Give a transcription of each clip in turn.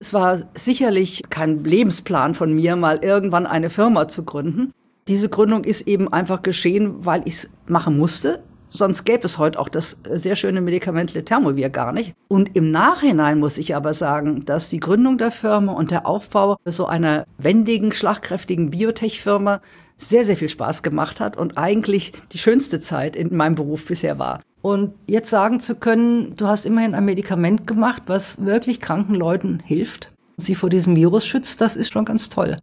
Es war sicherlich kein Lebensplan von mir, mal irgendwann eine Firma zu gründen. Diese Gründung ist eben einfach geschehen, weil ich es machen musste. Sonst gäbe es heute auch das sehr schöne Medikament Letermovir gar nicht. Und im Nachhinein muss ich aber sagen, dass die Gründung der Firma und der Aufbau so einer wendigen, schlagkräftigen Biotech-Firma sehr, sehr viel Spaß gemacht hat und eigentlich die schönste Zeit in meinem Beruf bisher war. Und jetzt sagen zu können, du hast immerhin ein Medikament gemacht, was wirklich kranken Leuten hilft, sie vor diesem Virus schützt, das ist schon ganz toll.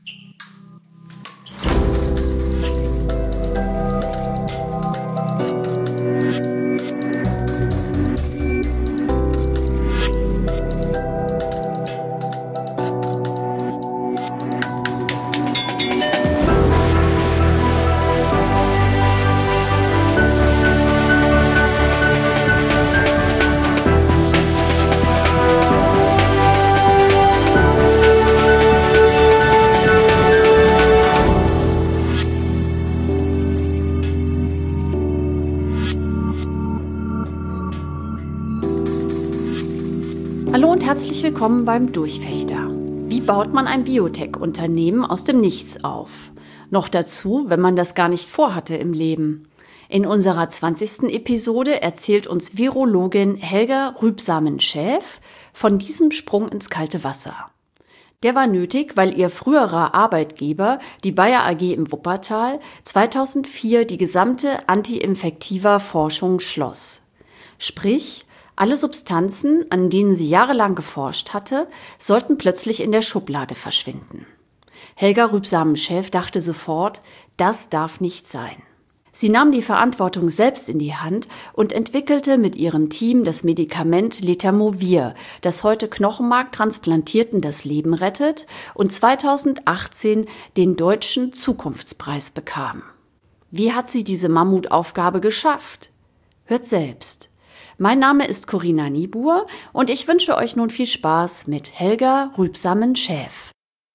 Hallo und herzlich willkommen beim Durchfechter. Wie baut man ein Biotech-Unternehmen aus dem Nichts auf? Noch dazu, wenn man das gar nicht vorhatte im Leben. In unserer 20. Episode erzählt uns Virologin Helga Rübsamen-Schäf von diesem Sprung ins kalte Wasser. Der war nötig, weil ihr früherer Arbeitgeber, die Bayer AG im Wuppertal, 2004 die gesamte Anti-Infektiva-Forschung schloss. Sprich, alle Substanzen, an denen sie jahrelang geforscht hatte, sollten plötzlich in der Schublade verschwinden. Helga Rübsamen-Schäf dachte sofort, das darf nicht sein. Sie nahm die Verantwortung selbst in die Hand und entwickelte mit ihrem Team das Medikament Letermovir, das heute Knochenmarktransplantierten das Leben rettet und 2018 den Deutschen Zukunftspreis bekam. Wie hat sie diese Mammutaufgabe geschafft? Hört selbst. Mein Name ist Corinna Niebuhr und ich wünsche euch nun viel Spaß mit Helga Rübsamen-Schäf.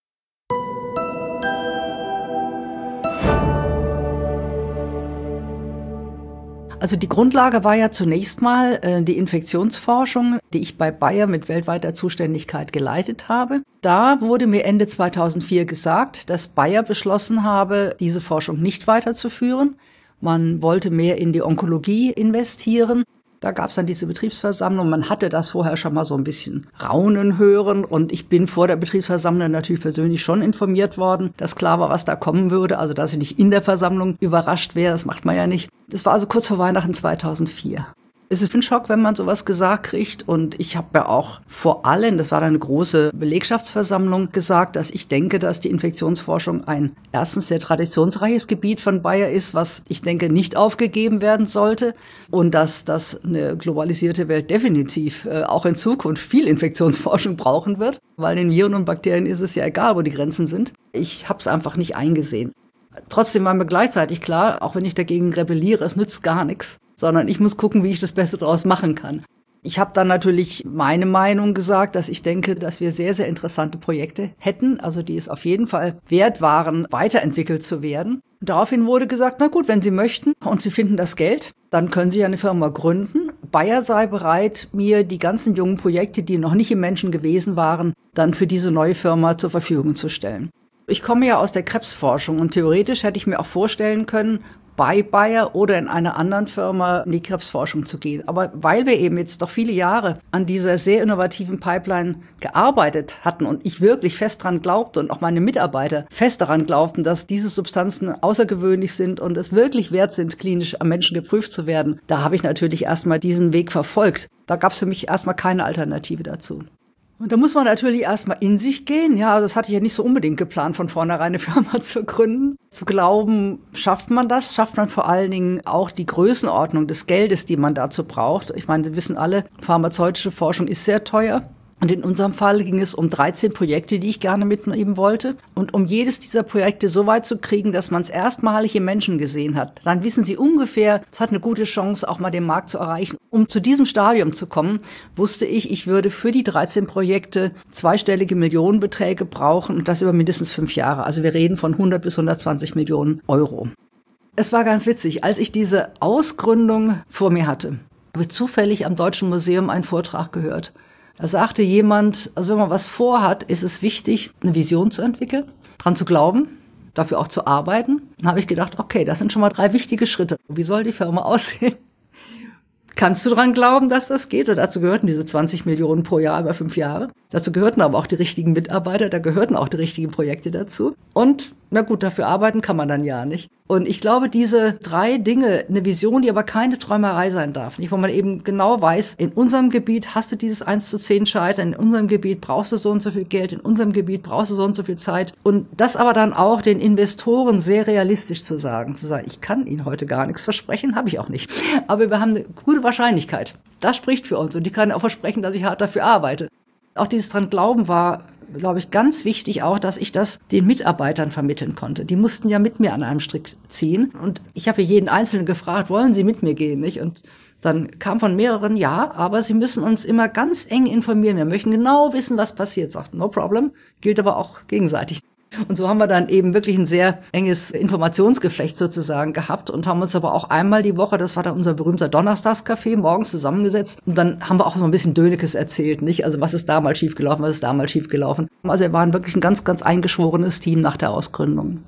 Also die Grundlage war ja zunächst mal die Infektionsforschung, die ich bei Bayer mit weltweiter Zuständigkeit geleitet habe. Da wurde mir Ende 2004 gesagt, dass Bayer beschlossen habe, diese Forschung nicht weiterzuführen. Man wollte mehr in die Onkologie investieren. Da gab es dann diese Betriebsversammlung. Man hatte das vorher schon mal so ein bisschen raunen hören. Und ich bin vor der Betriebsversammlung natürlich persönlich schon informiert worden, dass klar war, was da kommen würde. Also, dass ich nicht in der Versammlung überrascht wäre, das macht man ja nicht. Das war also kurz vor Weihnachten 2004. Es ist ein Schock, wenn man sowas gesagt kriegt. Und ich habe ja auch vor allem, das war dann eine große Belegschaftsversammlung, gesagt, dass ich denke, dass die Infektionsforschung ein erstens sehr traditionsreiches Gebiet von Bayer ist, was ich denke nicht aufgegeben werden sollte. Und dass das eine globalisierte Welt definitiv auch in Zukunft viel Infektionsforschung brauchen wird. Weil den Viren und Bakterien ist es ja egal, wo die Grenzen sind. Ich habe es einfach nicht eingesehen. Trotzdem war mir gleichzeitig klar, auch wenn ich dagegen rebelliere, es nützt gar nichts, sondern ich muss gucken, wie ich das Beste daraus machen kann. Ich habe dann natürlich meine Meinung gesagt, dass ich denke, dass wir sehr, sehr interessante Projekte hätten, also die es auf jeden Fall wert waren, weiterentwickelt zu werden. Und daraufhin wurde gesagt, na gut, wenn Sie möchten und Sie finden das Geld, dann können Sie eine Firma gründen. Bayer sei bereit, mir die ganzen jungen Projekte, die noch nicht im Menschen gewesen waren, dann für diese neue Firma zur Verfügung zu stellen. Ich komme ja aus der Krebsforschung und theoretisch hätte ich mir auch vorstellen können, bei Bayer oder in einer anderen Firma in die Krebsforschung zu gehen. Aber weil wir eben jetzt doch viele Jahre an dieser sehr innovativen Pipeline gearbeitet hatten und ich wirklich fest dran glaubte und auch meine Mitarbeiter fest daran glaubten, dass diese Substanzen außergewöhnlich sind und es wirklich wert sind, klinisch am Menschen geprüft zu werden, da habe ich natürlich erstmal diesen Weg verfolgt. Da gab es für mich erstmal keine Alternative dazu. Und da muss man natürlich erstmal in sich gehen. Ja, das hatte ich ja nicht so unbedingt geplant, von vornherein eine Firma zu gründen. Zu glauben, schafft man das? Schafft man vor allen Dingen auch die Größenordnung des Geldes, die man dazu braucht? Ich meine, wir wissen alle, pharmazeutische Forschung ist sehr teuer. Und in unserem Fall ging es um 13 Projekte, die ich gerne mitnehmen wollte. Und um jedes dieser Projekte so weit zu kriegen, dass man es erstmalig im Menschen gesehen hat, dann wissen Sie ungefähr, es hat eine gute Chance, auch mal den Markt zu erreichen. Um zu diesem Stadium zu kommen, wusste ich würde für die 13 Projekte zweistellige Millionenbeträge brauchen und das über mindestens 5 Jahre. Also wir reden von 100 bis 120 Millionen Euro. Es war ganz witzig, als ich diese Ausgründung vor mir hatte, habe ich zufällig am Deutschen Museum einen Vortrag gehört Da sagte jemand, also wenn man was vorhat, ist es wichtig, eine Vision zu entwickeln, dran zu glauben, dafür auch zu arbeiten. Dann habe ich gedacht, okay, das sind schon mal 3 wichtige Schritte. Wie soll die Firma aussehen? Kannst du dran glauben, dass das geht? Und dazu gehörten diese 20 Millionen pro Jahr über 5 Jahre. Dazu gehörten aber auch die richtigen Mitarbeiter, da gehörten auch die richtigen Projekte dazu. Und na gut, dafür arbeiten kann man dann ja nicht. Und ich glaube, diese 3 Dinge, eine Vision, die aber keine Träumerei sein darf, nicht, wo man eben genau weiß, in unserem Gebiet hast du dieses 1:10 Scheitern, in unserem Gebiet brauchst du so und so viel Geld, in unserem Gebiet brauchst du so und so viel Zeit. Und das aber dann auch den Investoren sehr realistisch zu sagen, ich kann Ihnen heute gar nichts versprechen, habe ich auch nicht. Aber wir haben eine gute Wahrscheinlichkeit. Das spricht für uns und ich kann auch versprechen, dass ich hart dafür arbeite. Auch dieses dran Glauben war, glaube ich, ganz wichtig auch, dass ich das den Mitarbeitern vermitteln konnte. Die mussten ja mit mir an einem Strick ziehen. Und ich habe jeden Einzelnen gefragt, wollen Sie mit mir gehen, nicht? Und dann kam von mehreren, ja, aber Sie müssen uns immer ganz eng informieren. Wir möchten genau wissen, was passiert. Sagt, no problem. Gilt aber auch gegenseitig. Und so haben wir dann eben wirklich ein sehr enges Informationsgeflecht sozusagen gehabt und haben uns aber auch einmal die Woche, das war dann unser berühmter Donnerstagscafé, morgens zusammengesetzt. Und dann haben wir auch so ein bisschen Dönekes erzählt, nicht? Also was ist damals schiefgelaufen, was ist damals schiefgelaufen. Also wir waren wirklich ein ganz, ganz eingeschworenes Team nach der Ausgründung.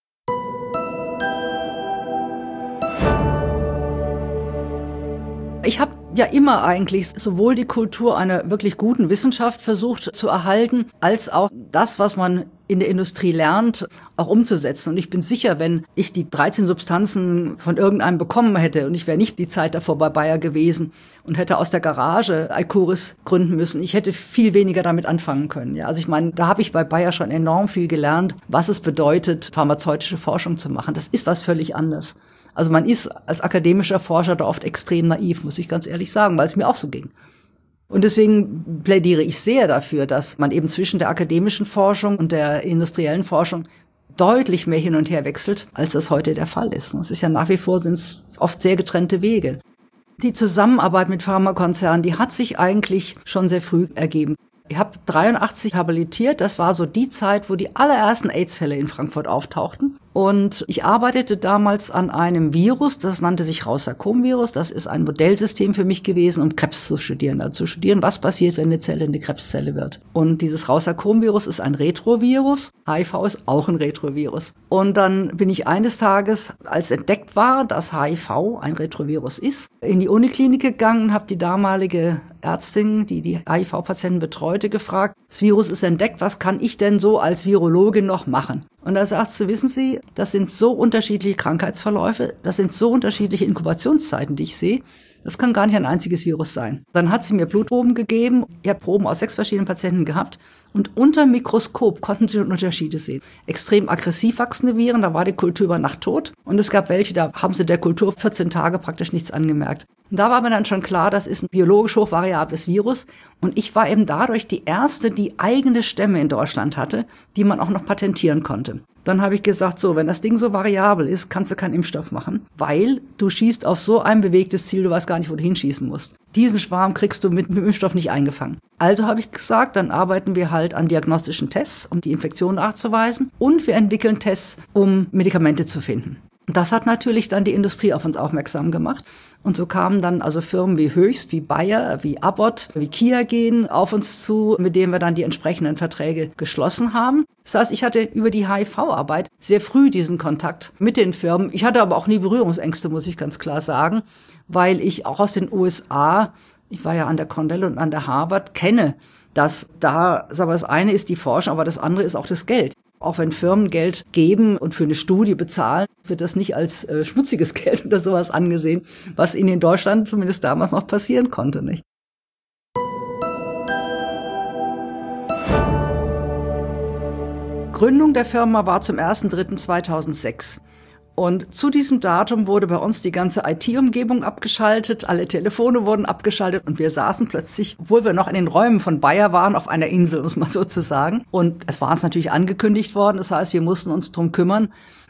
Ich habe ja immer eigentlich sowohl die Kultur einer wirklich guten Wissenschaft versucht zu erhalten, als auch das, was man in der Industrie lernt, auch umzusetzen. Und ich bin sicher, wenn ich die 13 Substanzen von irgendeinem bekommen hätte und ich wäre nicht die Zeit davor bei Bayer gewesen und hätte aus der Garage Alcuris gründen müssen, ich hätte viel weniger damit anfangen können. Ja, also ich meine, da habe ich bei Bayer schon enorm viel gelernt, was es bedeutet, pharmazeutische Forschung zu machen. Das ist was völlig anderes. Also man ist als akademischer Forscher da oft extrem naiv, muss ich ganz ehrlich sagen, weil es mir auch so ging. Und deswegen plädiere ich sehr dafür, dass man eben zwischen der akademischen Forschung und der industriellen Forschung deutlich mehr hin und her wechselt, als das heute der Fall ist. Es ist ja nach wie vor, sind es oft sehr getrennte Wege. Die Zusammenarbeit mit Pharmakonzernen, die hat sich eigentlich schon sehr früh ergeben. Ich habe 83 habilitiert, das war so die Zeit, wo die allerersten AIDS-Fälle in Frankfurt auftauchten. Und ich arbeitete damals an einem Virus, das nannte sich Raussarkom-Virus. Das ist ein Modellsystem für mich gewesen, um Krebs zu studieren. Also zu studieren, was passiert, wenn eine Zelle eine Krebszelle wird. Und dieses Raussarkom-Virus ist ein Retrovirus. HIV ist auch ein Retrovirus. Und dann bin ich eines Tages, als entdeckt war, dass HIV ein Retrovirus ist, in die Uniklinik gegangen, habe die damalige Ärztin, die die HIV-Patienten betreute, gefragt, das Virus ist entdeckt, was kann ich denn so als Virologin noch machen? Und da sagt sie, wissen Sie, das sind so unterschiedliche Krankheitsverläufe, das sind so unterschiedliche Inkubationszeiten, die ich sehe, das kann gar nicht ein einziges Virus sein. Dann hat sie mir Blutproben gegeben, ich habe Proben aus 6 verschiedenen Patienten gehabt und unter Mikroskop konnten sie Unterschiede sehen. Extrem aggressiv wachsende Viren, da war die Kultur über Nacht tot und es gab welche, da haben sie der Kultur 14 Tage praktisch nichts angemerkt. Und da war mir dann schon klar, das ist ein biologisch hochvariables Virus und ich war eben dadurch die erste, die eigene Stämme in Deutschland hatte, die man auch noch patentieren konnte. Dann habe ich gesagt, so, wenn das Ding so variabel ist, kannst du keinen Impfstoff machen, weil du schießt auf so ein bewegtes Ziel, du weißt gar nicht, wo du hinschießen musst. Diesen Schwarm kriegst du mit dem Impfstoff nicht eingefangen. Also habe ich gesagt, dann arbeiten wir halt an diagnostischen Tests, um die Infektion nachzuweisen und wir entwickeln Tests, um Medikamente zu finden. Das hat natürlich dann die Industrie auf uns aufmerksam gemacht. Und so kamen dann also Firmen wie Höchst, wie Bayer, wie Abbott, wie Kiagen auf uns zu, mit denen wir dann die entsprechenden Verträge geschlossen haben. Das heißt, ich hatte über die HIV-Arbeit sehr früh diesen Kontakt mit den Firmen. Ich hatte aber auch nie Berührungsängste, muss ich ganz klar sagen, weil ich auch aus den USA, ich war ja an der Cornell und an der Harvard, kenne, dass da, aber das eine ist die Forschung, aber das andere ist auch das Geld. Auch wenn Firmen Geld geben und für eine Studie bezahlen, wird das nicht als schmutziges Geld oder sowas angesehen, was ihnen in Deutschland zumindest damals noch passieren konnte, nicht? Gründung der Firma war zum 1.3.2006. Und zu diesem Datum wurde bei uns die ganze IT-Umgebung abgeschaltet, alle Telefone wurden abgeschaltet und wir saßen plötzlich, obwohl wir noch in den Räumen von Bayer waren, auf einer Insel, muss man so zu sagen. Und es war uns natürlich angekündigt worden, das heißt, wir mussten uns drum kümmern,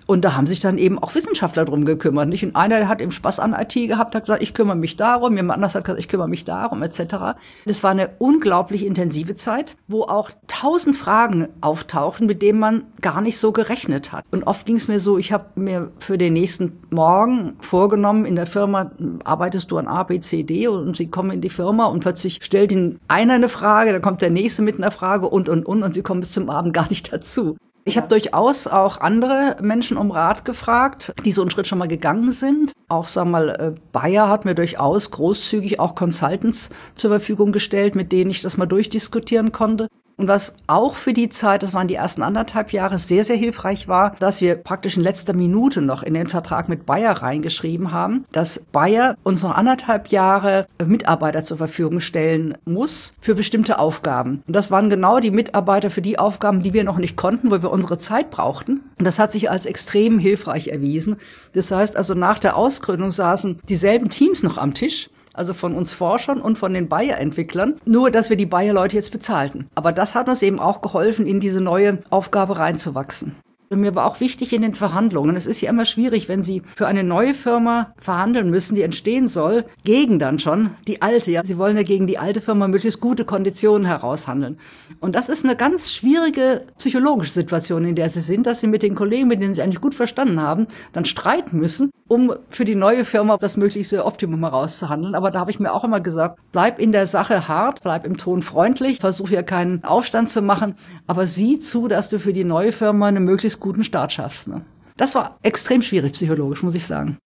Und da haben sich dann eben auch Wissenschaftler drum gekümmert. Nicht? Und einer, der hat eben Spaß an IT gehabt, hat gesagt, ich kümmere mich darum. Jemand anderes hat gesagt, ich kümmere mich darum, etc. Das war eine unglaublich intensive Zeit, wo auch 1000 Fragen auftauchen, mit denen man gar nicht so gerechnet hat. Und oft ging es mir so, ich habe mir für den nächsten Morgen vorgenommen, in der Firma arbeitest du an A, B, C, D und sie kommen in die Firma und plötzlich stellt ihnen einer eine Frage, dann kommt der nächste mit einer Frage und sie kommen bis zum Abend gar nicht dazu. Ich habe durchaus auch andere Menschen um Rat gefragt, die so einen Schritt schon mal gegangen sind. Auch, Bayer hat mir durchaus großzügig auch Consultants zur Verfügung gestellt, mit denen ich das mal durchdiskutieren konnte. Und was auch für die Zeit, das waren die ersten 1,5 Jahre, sehr, sehr hilfreich war, dass wir praktisch in letzter Minute noch in den Vertrag mit Bayer reingeschrieben haben, dass Bayer uns noch 1,5 Jahre Mitarbeiter zur Verfügung stellen muss für bestimmte Aufgaben. Und das waren genau die Mitarbeiter für die Aufgaben, die wir noch nicht konnten, wo wir unsere Zeit brauchten. Und das hat sich als extrem hilfreich erwiesen. Das heißt also, nach der Ausgründung saßen dieselben Teams noch am Tisch, also von uns Forschern und von den Bayer-Entwicklern, nur dass wir die Bayer-Leute jetzt bezahlten. Aber das hat uns eben auch geholfen, in diese neue Aufgabe reinzuwachsen. Und mir war auch wichtig in den Verhandlungen, es ist ja immer schwierig, wenn Sie für eine neue Firma verhandeln müssen, die entstehen soll, gegen dann schon die alte. Ja, Sie wollen ja gegen die alte Firma möglichst gute Konditionen heraushandeln. Und das ist eine ganz schwierige psychologische Situation, in der Sie sind, dass Sie mit den Kollegen, mit denen Sie eigentlich gut verstanden haben, dann streiten müssen, um für die neue Firma das möglichste Optimum herauszuhandeln. Aber da habe ich mir auch immer gesagt, bleib in der Sache hart, bleib im Ton freundlich, versuch hier keinen Aufstand zu machen, aber sieh zu, dass du für die neue Firma eine möglichst guten Start schaffst. Ne? Das war extrem schwierig psychologisch, muss ich sagen.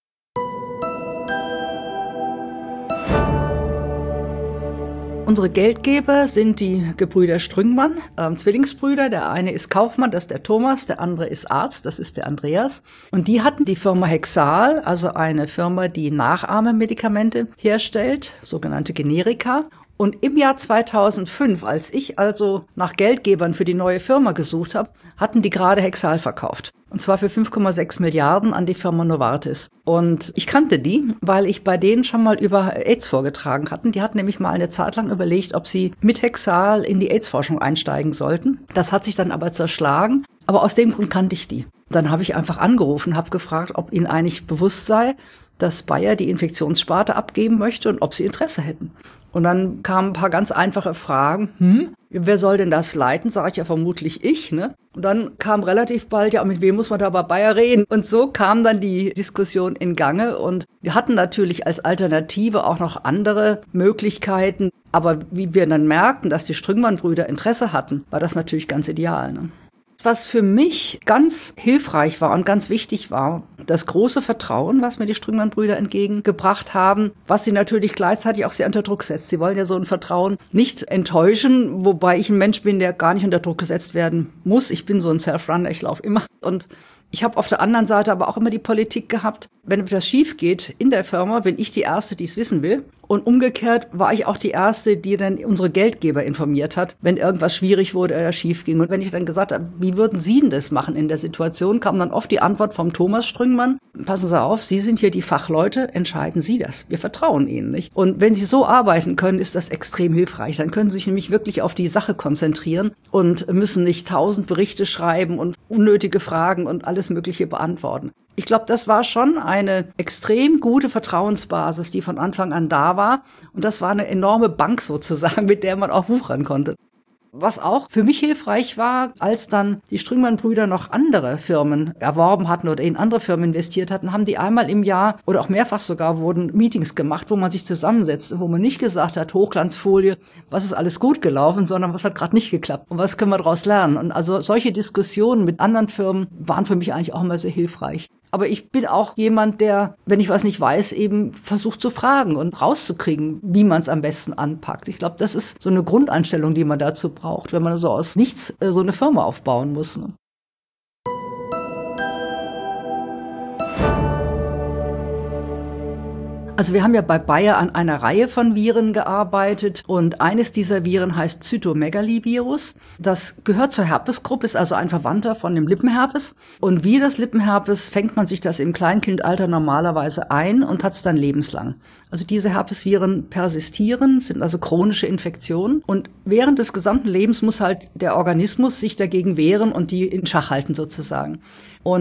Unsere Geldgeber sind die Gebrüder Strüngmann, Zwillingsbrüder. Der eine ist Kaufmann, das ist der Thomas, der andere ist Arzt, das ist der Andreas. Und die hatten die Firma Hexal, also eine Firma, die Nachahmemedikamente herstellt, sogenannte Generika. Und im Jahr 2005, als ich also nach Geldgebern für die neue Firma gesucht habe, hatten die gerade Hexal verkauft. Und zwar für 5,6 Milliarden an die Firma Novartis. Und ich kannte die, weil ich bei denen schon mal über AIDS vorgetragen hatten. Die hatten nämlich mal eine Zeit lang überlegt, ob sie mit Hexal in die AIDS-Forschung einsteigen sollten. Das hat sich dann aber zerschlagen. Aber aus dem Grund kannte ich die. Dann habe ich einfach angerufen, habe gefragt, ob ihnen eigentlich bewusst sei, dass Bayer die Infektionssparte abgeben möchte und ob sie Interesse hätten. Und dann kamen ein paar ganz einfache Fragen. Wer soll denn das leiten? Sage ich ja vermutlich ich, ne? Und dann kam relativ bald, ja, mit wem muss man da bei Bayer reden? Und so kam dann die Diskussion in Gange. Und wir hatten natürlich als Alternative auch noch andere Möglichkeiten. Aber wie wir dann merkten, dass die Strüngmann-Brüder Interesse hatten, war das natürlich ganz ideal, ne? Was für mich ganz hilfreich war und ganz wichtig war, das große Vertrauen, was mir die Strüngmann-Brüder entgegengebracht haben, was sie natürlich gleichzeitig auch sehr unter Druck setzt. Sie wollen ja so ein Vertrauen nicht enttäuschen, wobei ich ein Mensch bin, der gar nicht unter Druck gesetzt werden muss. Ich bin so ein Self-Runner, ich laufe immer. Und ich habe auf der anderen Seite aber auch immer die Politik gehabt, wenn etwas schief geht in der Firma, bin ich die Erste, die es wissen will. Und umgekehrt war ich auch die Erste, die dann unsere Geldgeber informiert hat, wenn irgendwas schwierig wurde oder schief ging. Und wenn ich dann gesagt habe, wie würden Sie denn das machen in der Situation, kam dann oft die Antwort vom Thomas Strüngmann: Passen Sie auf, Sie sind hier die Fachleute, entscheiden Sie das. Wir vertrauen Ihnen nicht. Und wenn Sie so arbeiten können, ist das extrem hilfreich. Dann können Sie sich nämlich wirklich auf die Sache konzentrieren und müssen nicht 1000 Berichte schreiben und unnötige Fragen und alles Mögliche beantworten. Ich glaube, das war schon eine extrem gute Vertrauensbasis, die von Anfang an da war. Und das war eine enorme Bank sozusagen, mit der man auch wuchern konnte. Was auch für mich hilfreich war, als dann die Strüngmann-Brüder noch andere Firmen erworben hatten oder in andere Firmen investiert hatten, haben die einmal im Jahr oder auch mehrfach sogar wurden Meetings gemacht, wo man sich zusammensetzt, wo man nicht gesagt hat, Hochglanzfolie, was ist alles gut gelaufen, sondern was hat gerade nicht geklappt und was können wir daraus lernen. Und also solche Diskussionen mit anderen Firmen waren für mich eigentlich auch immer sehr hilfreich. Aber ich bin auch jemand, der, wenn ich was nicht weiß, eben versucht zu fragen und rauszukriegen, wie man es am besten anpackt. Ich glaube, das ist so eine Grundeinstellung, die man dazu braucht, wenn man so aus nichts so eine Firma aufbauen muss, ne? Also wir haben ja bei Bayer an einer Reihe von Viren gearbeitet und eines dieser Viren heißt Zytomegalivirus. Das gehört zur Herpesgruppe, ist also ein Verwandter von dem Lippenherpes. Und wie das Lippenherpes fängt man sich das im Kleinkindalter normalerweise ein und hat es dann lebenslang. Also diese Herpesviren persistieren, sind also chronische Infektionen. Und während des gesamten Lebens muss halt der Organismus sich dagegen wehren und die in Schach halten sozusagen. Und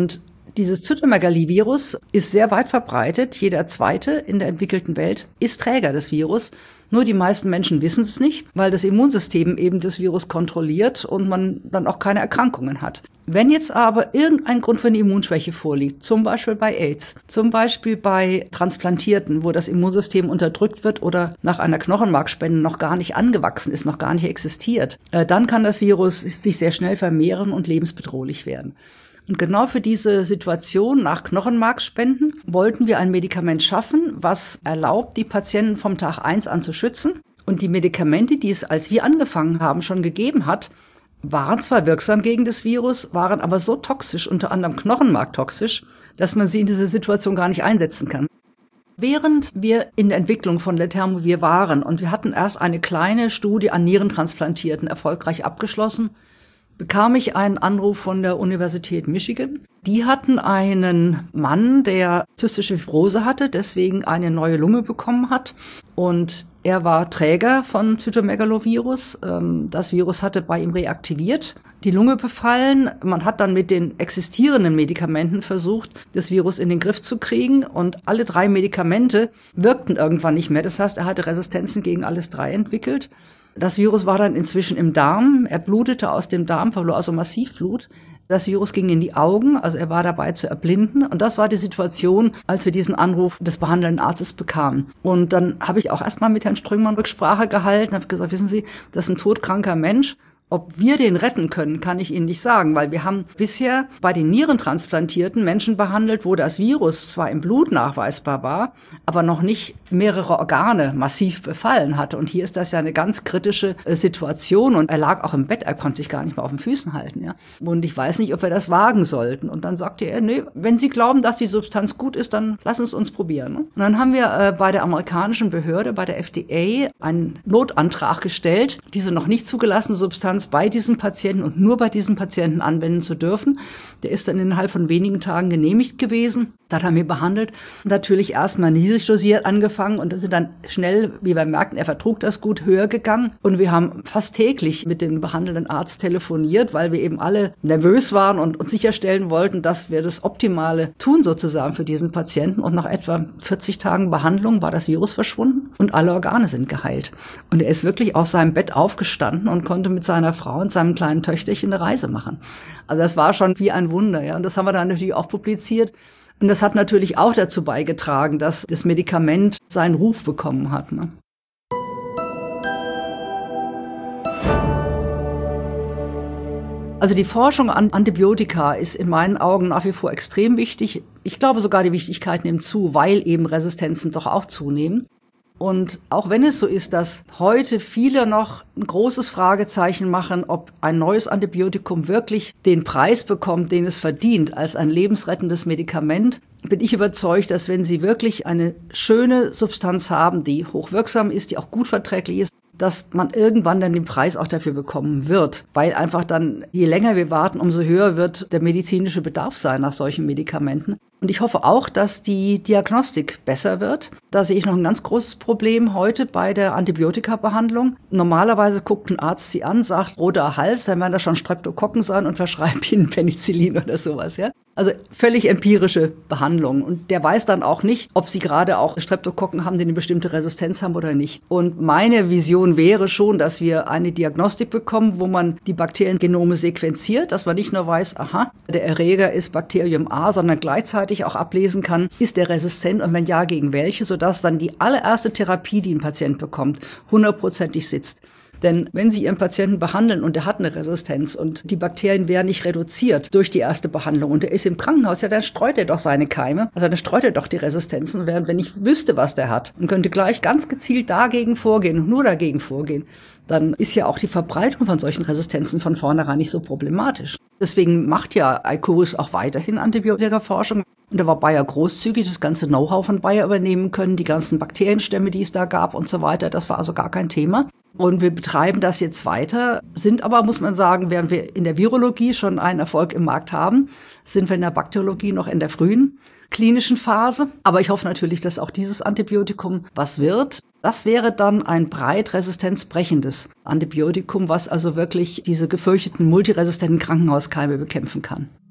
Dieses Zytomegalovirus ist sehr weit verbreitet. Jeder Zweite in der entwickelten Welt ist Träger des Virus. Nur die meisten Menschen wissen es nicht, weil das Immunsystem eben das Virus kontrolliert und man dann auch keine Erkrankungen hat. Wenn jetzt aber irgendein Grund für eine Immunschwäche vorliegt, zum Beispiel bei AIDS, zum Beispiel bei Transplantierten, wo das Immunsystem unterdrückt wird oder nach einer Knochenmarkspende noch gar nicht angewachsen ist, noch gar nicht existiert, dann kann das Virus sich sehr schnell vermehren und lebensbedrohlich werden. Und genau für diese Situation nach Knochenmarkspenden wollten wir ein Medikament schaffen, was erlaubt, die Patienten vom Tag 1 an zu schützen. Und die Medikamente, die es, als wir angefangen haben, schon gegeben hat, waren zwar wirksam gegen das Virus, waren aber so toxisch, unter anderem knochenmarktoxisch, dass man sie in dieser Situation gar nicht einsetzen kann. Während wir in der Entwicklung von Letermovir waren und wir hatten erst eine kleine Studie an Nierentransplantierten erfolgreich abgeschlossen, bekam ich einen Anruf von der Universität Michigan. Die hatten einen Mann, der zystische Fibrose hatte, deswegen eine neue Lunge bekommen hat. Und er war Träger von Zytomegalovirus. Das Virus hatte bei ihm reaktiviert, die Lunge befallen. Man hat dann mit den existierenden Medikamenten versucht, das Virus in den Griff zu kriegen. Und alle 3 Medikamente wirkten irgendwann nicht mehr. Das heißt, er hatte Resistenzen gegen alles 3 entwickelt. Das Virus war dann inzwischen im Darm. Er blutete aus dem Darm, verlor also massiv Blut. Das Virus ging in die Augen, also er war dabei zu erblinden. Und das war die Situation, als wir diesen Anruf des behandelnden Arztes bekamen. Und dann habe ich auch erstmal mit Herrn Strüngmann Rücksprache gehalten, habe gesagt, wissen Sie, das ist ein todkranker Mensch. Ob wir den retten können, kann ich Ihnen nicht sagen, weil wir haben bisher bei den Nierentransplantierten Menschen behandelt, wo das Virus zwar im Blut nachweisbar war, aber noch nicht mehrere Organe massiv befallen hatte. Und hier ist das ja eine ganz kritische Situation und er lag auch im Bett, er konnte sich gar nicht mehr auf den Füßen halten. Ja. Und ich weiß nicht, ob wir das wagen sollten. Und dann sagte er, nee, wenn Sie glauben, dass die Substanz gut ist, dann lassen Sie es uns probieren. Und dann haben wir bei der amerikanischen Behörde, bei der FDA, einen Notantrag gestellt, diese noch nicht zugelassene Substanz bei diesen Patienten und nur bei diesen Patienten anwenden zu dürfen. Der ist dann innerhalb von wenigen Tagen genehmigt gewesen. Das haben wir behandelt. Natürlich erstmal niedrig dosiert angefangen und sind dann schnell, wie wir merkten, er vertrug das gut, höher gegangen. Und wir haben fast täglich mit dem behandelnden Arzt telefoniert, weil wir eben alle nervös waren und uns sicherstellen wollten, dass wir das Optimale tun sozusagen für diesen Patienten. Und nach etwa 40 Tagen Behandlung war das Virus verschwunden und alle Organe sind geheilt. Und er ist wirklich aus seinem Bett aufgestanden und konnte mit seiner Frau und seinem kleinen Töchterchen eine Reise machen. Also das war schon wie ein Wunder, ja. Und das haben wir dann natürlich auch publiziert. Und das hat natürlich auch dazu beigetragen, dass das Medikament seinen Ruf bekommen hat, ne? Also die Forschung an Antibiotika ist in meinen Augen nach wie vor extrem wichtig. Ich glaube sogar, die Wichtigkeit nimmt zu, weil eben Resistenzen doch auch zunehmen. Und auch wenn es so ist, dass heute viele noch ein großes Fragezeichen machen, ob ein neues Antibiotikum wirklich den Preis bekommt, den es verdient, als ein lebensrettendes Medikament, bin ich überzeugt, dass wenn Sie wirklich eine schöne Substanz haben, die hochwirksam ist, die auch gut verträglich ist, dass man irgendwann dann den Preis auch dafür bekommen wird. Weil einfach dann, je länger wir warten, umso höher wird der medizinische Bedarf sein nach solchen Medikamenten. Und ich hoffe auch, dass die Diagnostik besser wird. Da sehe ich noch ein ganz großes Problem heute bei der Antibiotikabehandlung. Normalerweise guckt ein Arzt Sie an, sagt roter Hals, dann werden das schon Streptokokken sein und verschreibt Ihnen Penicillin oder sowas, ja. Also völlig empirische Behandlung. Und der weiß dann auch nicht, ob Sie gerade auch Streptokokken haben, die eine bestimmte Resistenz haben oder nicht. Und meine Vision wäre schon, dass wir eine Diagnostik bekommen, wo man die Bakteriengenome sequenziert, dass man nicht nur weiß, aha, der Erreger ist Bakterium A, sondern gleichzeitig auch ablesen kann, ist der resistent und wenn ja, gegen welche, sodass dann die allererste Therapie, die ein Patient bekommt, 100%ig sitzt. Denn wenn Sie Ihren Patienten behandeln und er hat eine Resistenz und die Bakterien werden nicht reduziert durch die erste Behandlung und er ist im Krankenhaus, ja, dann streut er doch seine Keime, also dann streut er doch die Resistenzen, während wenn ich wüsste, was der hat und könnte gleich ganz gezielt dagegen vorgehen und nur dagegen vorgehen, dann ist ja auch die Verbreitung von solchen Resistenzen von vornherein nicht so problematisch. Deswegen macht ja Icoris auch weiterhin Antibiotika-Forschung. Und da war Bayer großzügig, das ganze Know-how von Bayer übernehmen können, die ganzen Bakterienstämme, die es da gab und so weiter. Das war also gar kein Thema. Und wir betreiben das jetzt weiter, sind aber, muss man sagen, während wir in der Virologie schon einen Erfolg im Markt haben, sind wir in der Bakteriologie noch in der frühen klinischen Phase. Aber ich hoffe natürlich, dass auch dieses Antibiotikum was wird. Das wäre dann ein breit resistenzbrechendes Antibiotikum, was also wirklich diese gefürchteten multiresistenten Krankenhauskeime bekämpfen kann.